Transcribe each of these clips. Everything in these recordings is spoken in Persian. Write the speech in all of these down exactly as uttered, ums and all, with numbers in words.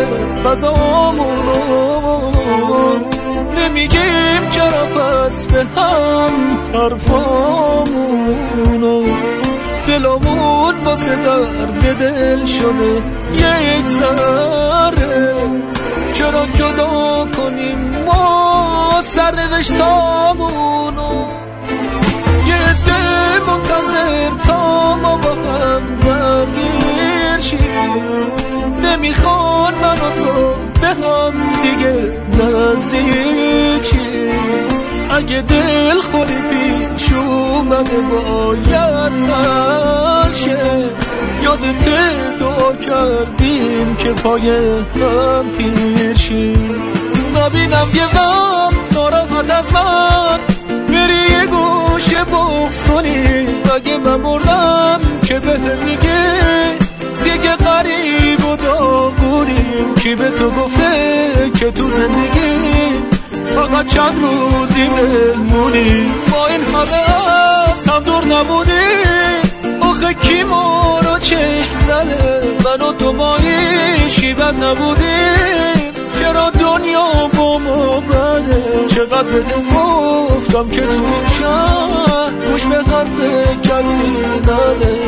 فضامونو نمیگیم چرا پس به هم حرفامونو دلمون واسه درد دل شده یک ذره چرا جدا کنیم ما سرنوشتامونو یه عده منتظر تا ما با هم درگیر شیم نمیخوان من و تو به هم دیگه نزدیک شیم اگه دل خوری پیش اومده باید حل شه یادت دعا کردیم که پای هم پیر شیم نبینم یه وقت ناراحت از من بری یه گوشه بغض کنی اگه من مردم که بهت میگه دیگه غریب و داغونیم کی به تو گفته که تو زندگی فقط چند روزی مهمونی با این همه از هم دور نبودی آخه کی ما رو چشم زده من و تو مایی شیبت نبودیم چرا دنیا با ما بده چقدر بده گفتم که تو این شهر گوش به حرف کسی نده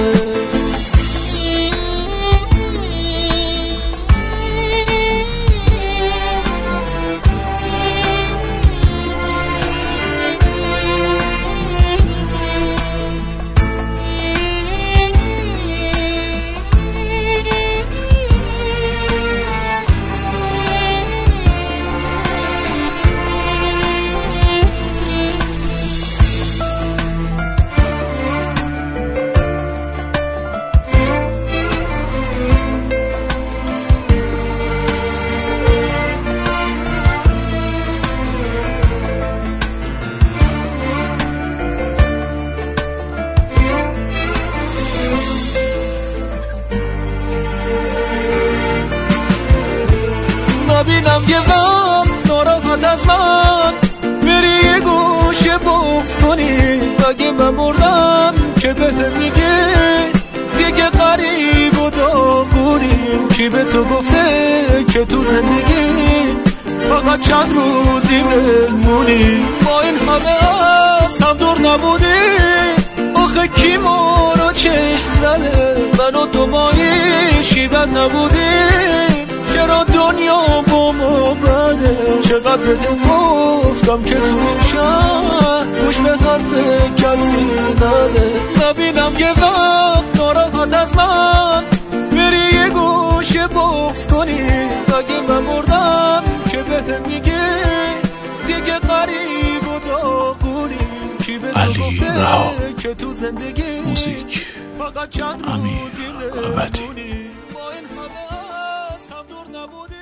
نبینم یه وقت ناراحت از من بری یه گوشه بغض کنی اگه من مردم که بهت میگه دیگه غریب و داغونیم کی به تو گفته که تو زندگی فقط چند روزی مهمونی با این همه از هم دور نبودی آخه کی ما رو چشم زده من و تو مایی شیبت نبودیم چرا دنیا با ما بده چقدر بده گفتم که تو این شهر گوش به حرف کسی نده نبینم یه وقت ناراحت از من بری یه گوشه بغض کنی اگه من مردم که بهت میگه دیگه غریب و داغونیم کی به تو گفته که تو زندگی موزیک فقط چند امیر روزی عبدی با این همه از هم دور نبودی